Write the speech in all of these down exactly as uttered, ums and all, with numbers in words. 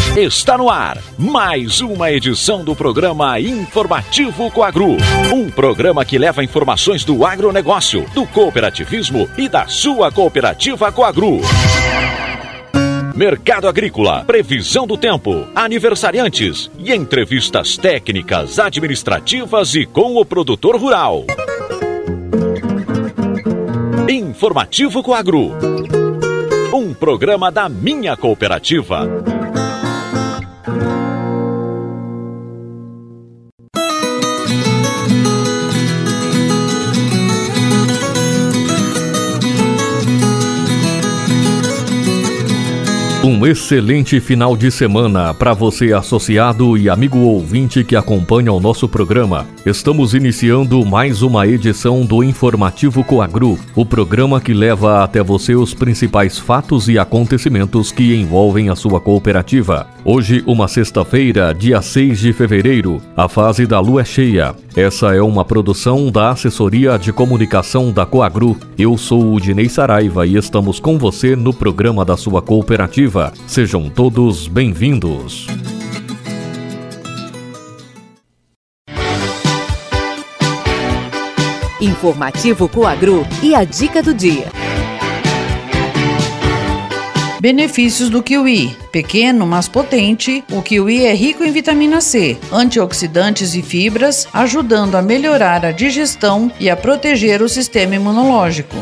Está no ar mais uma edição do programa Informativo Coagro. Um programa que leva informações do agronegócio, do cooperativismo e da sua cooperativa Coagro. Mercado agrícola, previsão do tempo, aniversariantes e entrevistas técnicas, administrativas e com o produtor rural. Informativo Coagro. Um programa da minha cooperativa. Um excelente final de semana para você, associado e amigo ouvinte que acompanha o nosso programa. Estamos iniciando mais uma edição do Informativo Coagro, o programa que leva até você os principais fatos e acontecimentos que envolvem a sua cooperativa. Hoje, uma sexta-feira, dia seis de fevereiro, a fase da lua é cheia. Essa é uma produção da Assessoria de Comunicação da Coagro. Eu sou o Dinei Saraiva e estamos com você no programa da sua cooperativa. Sejam todos bem-vindos. Informativo Coagro e a dica do dia. Benefícios do kiwi. Pequeno, mas potente, o kiwi é rico em vitamina C, antioxidantes e fibras, ajudando a melhorar a digestão e a proteger o sistema imunológico.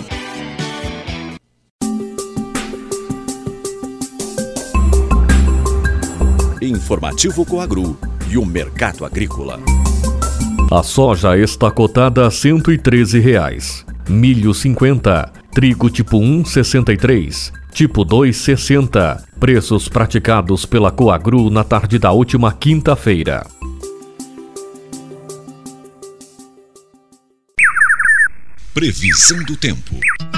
Informativo Coagro e o mercado agrícola. A soja está cotada a cento e treze reais, milho cinquenta, trigo tipo um sessenta e três, tipo dois sessenta. Preços praticados pela Coagro na tarde da última quinta-feira. Previsão do tempo.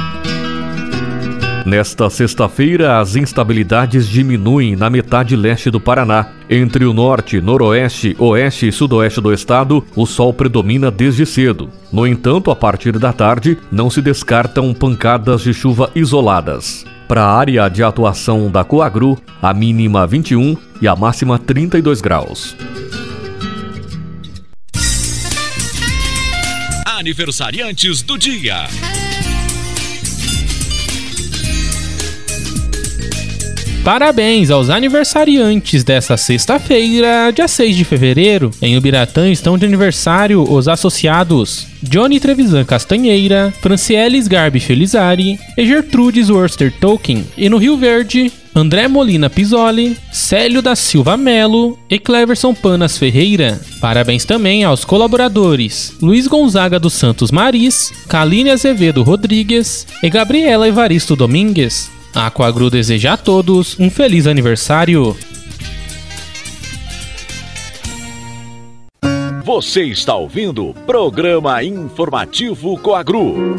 Nesta sexta-feira, as instabilidades diminuem na metade leste do Paraná. Entre o norte, noroeste, oeste e sudoeste do estado, o sol predomina desde cedo. No entanto, a partir da tarde, não se descartam pancadas de chuva isoladas. Para a área de atuação da Coagro, a mínima vinte e um e a máxima trinta e dois graus. Aniversariantes do dia. Parabéns aos aniversariantes desta sexta-feira, dia seis de fevereiro. Em Ubiratã estão de aniversário os associados Johnny Trevisan Castanheira, Francieles Garbi Felizari e Gertrudes Worster Tolkien. E no Rio Verde, André Molina Pisoli, Célio da Silva Melo e Cleverson Panas Ferreira. Parabéns também aos colaboradores Luiz Gonzaga dos Santos Maris, Kaline Azevedo Rodrigues e Gabriela Evaristo Domingues. A Coagro deseja a todos um feliz aniversário. Você está ouvindo o programa Informativo Coagro.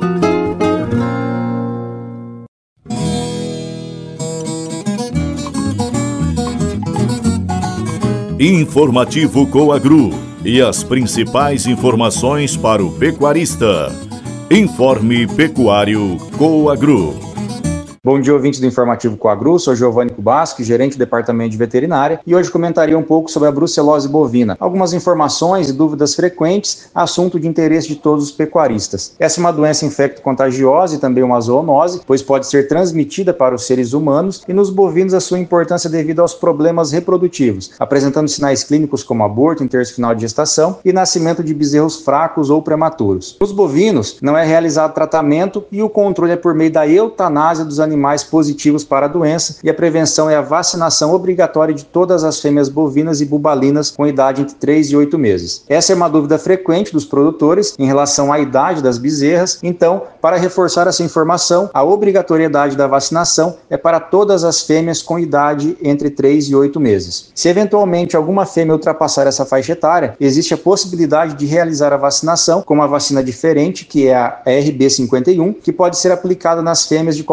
Informativo Coagro e as principais informações para o pecuarista. Informe Pecuário Coagro. Bom dia, ouvintes do Informativo Coagro, sou Giovanni Kubaschi, gerente do Departamento de Veterinária, e hoje comentaria um pouco sobre a brucelose bovina. Algumas informações e dúvidas frequentes, assunto de interesse de todos os pecuaristas. Essa é uma doença infecto-contagiosa e também uma zoonose, pois pode ser transmitida para os seres humanos, e nos bovinos a sua importância devido aos problemas reprodutivos, apresentando sinais clínicos como aborto em terço final de gestação e nascimento de bezerros fracos ou prematuros. Nos bovinos, não é realizado tratamento e o controle é por meio da eutanásia dos animais animais positivos para a doença, e a prevenção é a vacinação obrigatória de todas as fêmeas bovinas e bubalinas com idade entre três e oito meses. Essa é uma dúvida frequente dos produtores em relação à idade das bezerras, então, para reforçar essa informação, a obrigatoriedade da vacinação é para todas as fêmeas com idade entre três e oito meses. Se eventualmente alguma fêmea ultrapassar essa faixa etária, existe a possibilidade de realizar a vacinação com uma vacina diferente, que é a R B cinquenta e um, que pode ser aplicada nas fêmeas de qualquer idade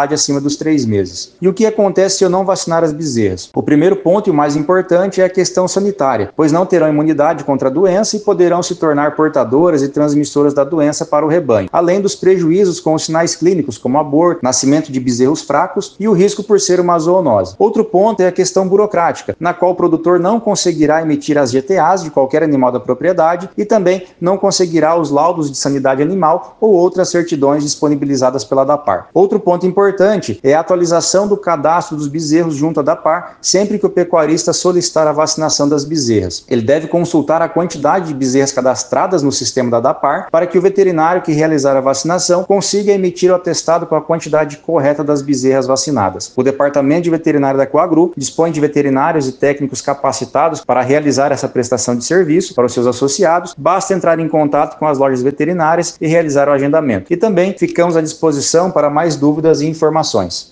idade acima dos três meses. E o que acontece se eu não vacinar as bezerras? O primeiro ponto e o mais importante é a questão sanitária, pois não terão imunidade contra a doença e poderão se tornar portadoras e transmissoras da doença para o rebanho, além dos prejuízos com os sinais clínicos, como aborto, nascimento de bezerros fracos e o risco por ser uma zoonose. Outro ponto é a questão burocrática, na qual o produtor não conseguirá emitir as G T As de qualquer animal da propriedade e também não conseguirá os laudos de sanidade animal ou outras certidões disponibilizadas pela DAPAR. Outro ponto importante é a atualização do cadastro dos bezerros junto à DAPAR sempre que o pecuarista solicitar a vacinação das bezerras. Ele deve consultar a quantidade de bezerras cadastradas no sistema da DAPAR para que o veterinário que realizar a vacinação consiga emitir o atestado com a quantidade correta das bezerras vacinadas. O Departamento de Veterinária da Coagru dispõe de veterinários e técnicos capacitados para realizar essa prestação de serviço para os seus associados. Basta entrar em contato com as lojas veterinárias e realizar o agendamento. E também ficamos à disposição para mais dúvidas e informações.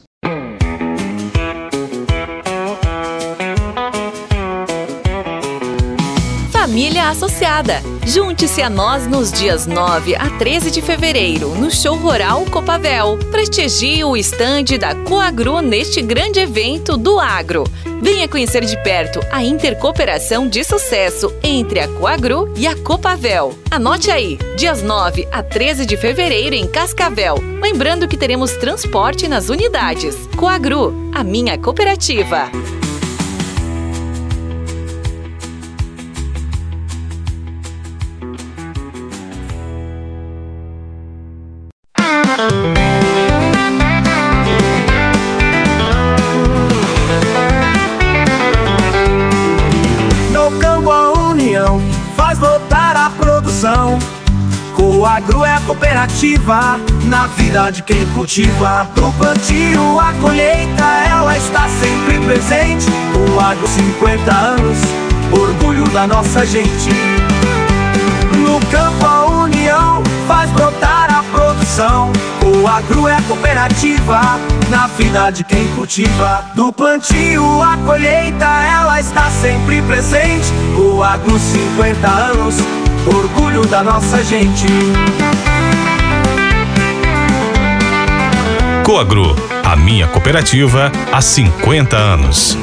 Família Associada. Junte-se a nós nos dias nove a treze de fevereiro, no Show Rural Copavel. Prestigie o estande da Coagru neste grande evento do agro. Venha conhecer de perto a intercooperação de sucesso entre a Coagru e a Copavel. Anote aí, dias nove a treze de fevereiro em Cascavel. Lembrando que teremos transporte nas unidades. Coagru, a minha cooperativa. No campo a união faz voltar a produção. Coagru é a cooperativa na vida de quem cultiva. Do plantio à colheita ela está sempre presente. Coagru cinquenta anos, orgulho da nossa gente. No campo a união faz brotar a produção. Coagru é a cooperativa na vida de quem cultiva. Do plantio à colheita ela está sempre presente. Coagru cinquenta anos, orgulho da nossa gente. Coagru, a minha cooperativa há cinquenta anos.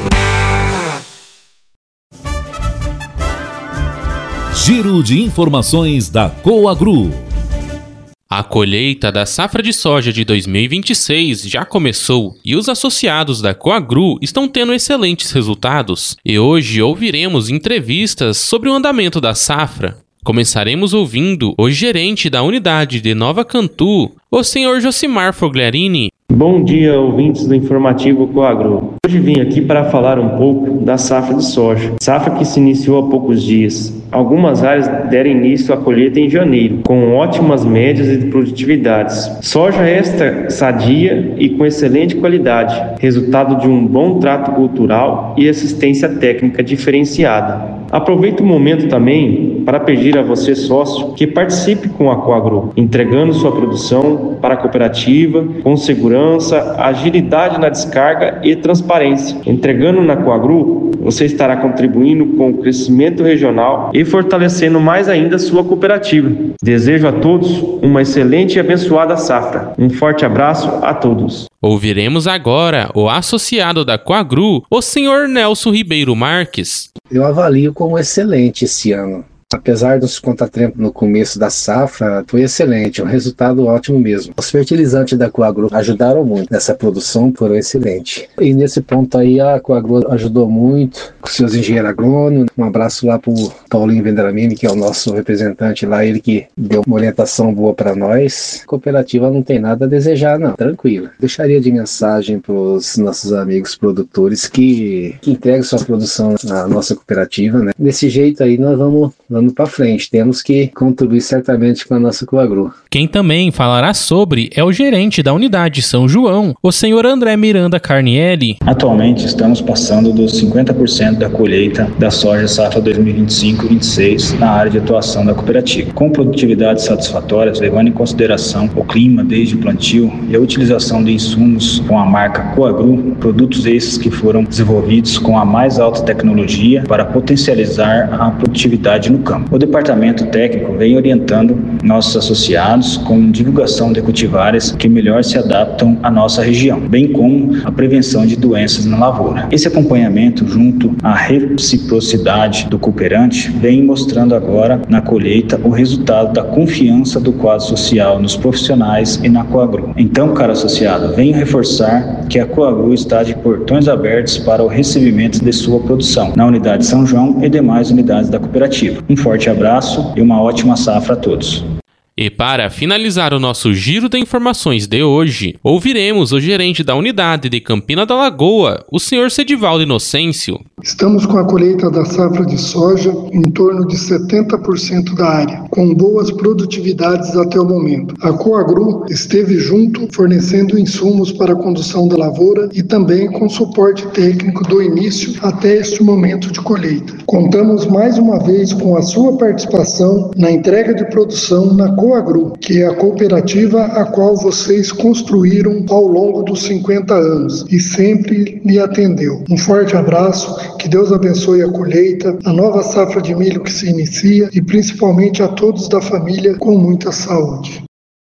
Giro de informações da Coagru. A colheita da safra de soja de dois mil e vinte e seis já começou e os associados da Coagru estão tendo excelentes resultados. E hoje ouviremos entrevistas sobre o andamento da safra. Começaremos ouvindo o gerente da unidade de Nova Cantu, o senhor Josimar Fogliarini. Bom dia, ouvintes do Informativo Coagru. Hoje vim aqui para falar um pouco da safra de soja. Safra que se iniciou há poucos dias. Algumas áreas deram início à colheita em janeiro, com ótimas médias de produtividades. Soja esta sadia e com excelente qualidade, resultado de um bom trato cultural e assistência técnica diferenciada. Aproveito o momento também para pedir a você, sócio, que participe com a Coagru, entregando sua produção para a cooperativa com segurança, agilidade na descarga e transparência. Entregando na Coagru, você estará contribuindo com o crescimento regional e fortalecendo mais ainda sua cooperativa. Desejo a todos uma excelente e abençoada safra. Um forte abraço a todos. Ouviremos agora o associado da Coagru, o senhor Nelson Ribeiro Marques. Eu avalio como excelente esse ano. Apesar dos contratempos no começo da safra, foi excelente, um resultado ótimo mesmo. Os fertilizantes da Coagru ajudaram muito nessa produção, foram excelentes. E nesse ponto aí a Coagru ajudou muito, com seus engenheiros agrônomos. Um abraço lá pro Paulinho Vendramini, que é o nosso representante lá, ele que deu uma orientação boa para nós. A cooperativa não tem nada a desejar não, tranquilo. Deixaria de mensagem pros nossos amigos produtores que, que entreguem sua produção na nossa cooperativa, né? Desse jeito aí nós vamos... vamos para frente, temos que contribuir certamente com a nossa Coagru. Quem também falará sobre é o gerente da unidade São João, o senhor André Miranda Carnielli. Atualmente estamos passando dos cinquenta por cento da colheita da soja safra dois mil e vinte e cinco vinte e seis na área de atuação da cooperativa, com produtividades satisfatórias, levando em consideração o clima desde o plantio e a utilização de insumos com a marca Coagru, produtos esses que foram desenvolvidos com a mais alta tecnologia para potencializar a produtividade no campo. campo. O departamento técnico vem orientando nossos associados com divulgação de cultivares que melhor se adaptam à nossa região, bem como a prevenção de doenças na lavoura. Esse acompanhamento, junto à reciprocidade do cooperante, vem mostrando agora na colheita o resultado da confiança do quadro social nos profissionais e na Coagru. Então, caro associado, venho reforçar que a Coagru está de portões abertos para o recebimento de sua produção na unidade São João e demais unidades da cooperativa. Um forte abraço e uma ótima safra a todos. E para finalizar o nosso giro de informações de hoje, ouviremos o gerente da unidade de Campina da Lagoa, o senhor Sedivaldo Inocêncio. Estamos com a colheita da safra de soja em torno de setenta por cento da área, com boas produtividades até o momento. A Coagru esteve junto, fornecendo insumos para a condução da lavoura e também com suporte técnico do início até este momento de colheita. Contamos mais uma vez com a sua participação na entrega de produção na Coagru, que é a cooperativa a qual vocês construíram ao longo dos cinquenta anos e sempre lhe atendeu. Um forte abraço, que Deus abençoe a colheita, a nova safra de milho que se inicia e principalmente a todos da família com muita saúde.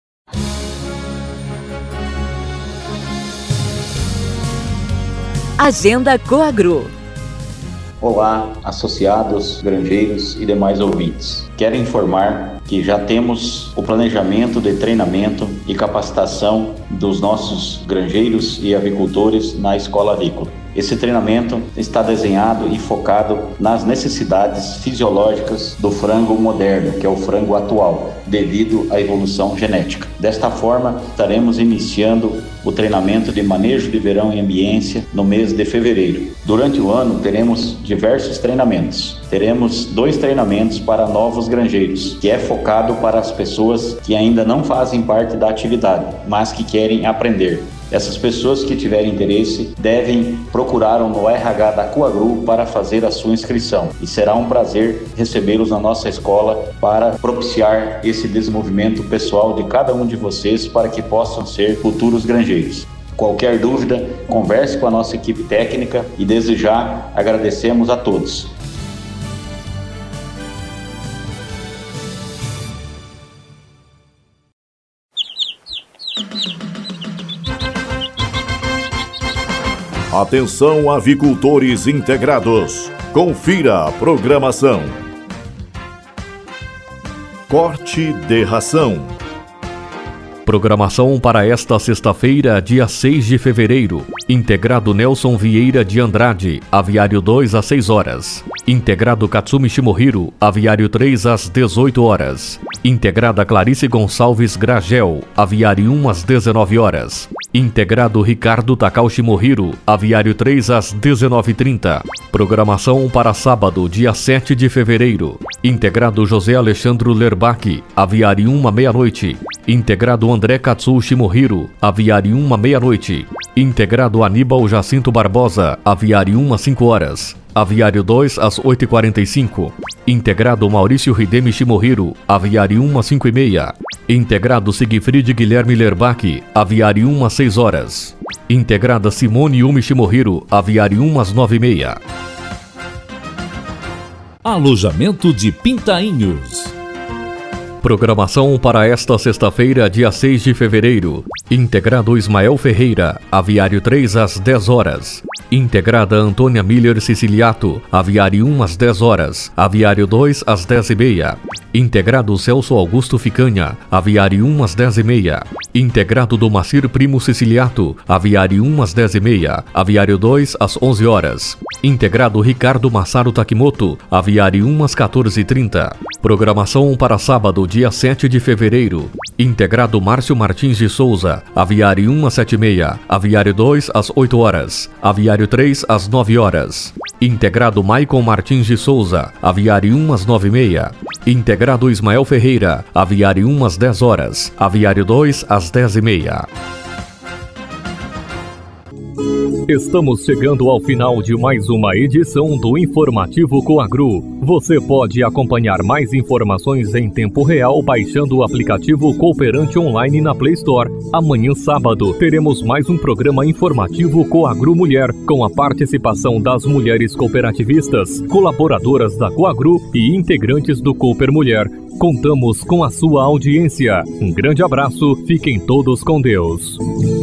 Agenda Coagru. Olá, associados, granjeiros e demais ouvintes. Quero informar que já temos o planejamento de treinamento e capacitação dos nossos granjeiros e avicultores na escola avícola. Esse treinamento está desenhado e focado nas necessidades fisiológicas do frango moderno, que é o frango atual, devido à evolução genética. Desta forma, estaremos iniciando o treinamento de manejo de verão em ambiência no mês de fevereiro. Durante o ano, teremos diversos treinamentos. Teremos dois treinamentos para novos granjeiros, que é focado para as pessoas que ainda não fazem parte da atividade, mas que querem aprender. Essas pessoas que tiverem interesse devem procurar no R H da Coagru para fazer a sua inscrição. E será um prazer recebê-los na nossa escola para propiciar esse desenvolvimento pessoal de cada um de vocês para que possam ser futuros granjeiros. Qualquer dúvida, converse com a nossa equipe técnica e desde já agradecemos a todos. Atenção, avicultores integrados. Confira a programação. Corte de ração. Programação para esta sexta-feira, dia seis de fevereiro. Integrado Nelson Vieira de Andrade, aviário dois às seis horas. Integrado Katsumi Shimohiro, aviário três às dezoito horas. Integrada Clarice Gonçalves Gragel, aviário um às dezenove horas. Integrado Ricardo Takao Shimohiro, aviário três às dezenove e trinta. Programação para sábado, dia sete de fevereiro. Integrado José Alexandre Lerbach, aviário um à meia-noite. Integrado André Katsu Shimohiro, aviário um à meia-noite. Integrado Aníbal Jacinto Barbosa, aviário um às cinco horas. Aviário dois às oito e quarenta e cinco. Integrado Maurício Hidemi Shimohiro, aviário um às cinco e meia. Integrado Sigfrid Guilherme Lerbach, aviário um às seis horas. Integrada Simone Yumi Shimohiro, aviário um às nove e meia. Alojamento de Pintainhos. Programação para esta sexta-feira, dia seis de fevereiro. Integrado Ismael Ferreira, aviário três às dez horas. Integrada Antônia Miller Siciliato, aviário um às dez horas. Aviário dois às dez e meia. Integrado Celso Augusto Ficanha, aviário um às dez e meia. Integrado Domacir Primo Siciliato, aviário um às dez e meia. Aviário dois às onze horas. Integrado Ricardo Massaro Takimoto, aviário um às quatorze e trinta. Programação para sábado, dia sete de fevereiro. Integrado Márcio Martins de Souza, aviário um às sete e meia. Aviário dois às oito horas. Aviário três às nove horas. Integrado Maicon Martins de Souza, aviário um às nove e meia. Integrado Ismael Ferreira, aviário um às dez horas. Aviário dois às dez e meia. Estamos chegando ao final de mais uma edição do Informativo Coagru. Você pode acompanhar mais informações em tempo real baixando o aplicativo Cooperante Online na Play Store. Amanhã, sábado, teremos mais um programa informativo Coagru Mulher, com a participação das mulheres cooperativistas, colaboradoras da Coagru e integrantes do Cooper Mulher. Contamos com a sua audiência. Um grande abraço, fiquem todos com Deus.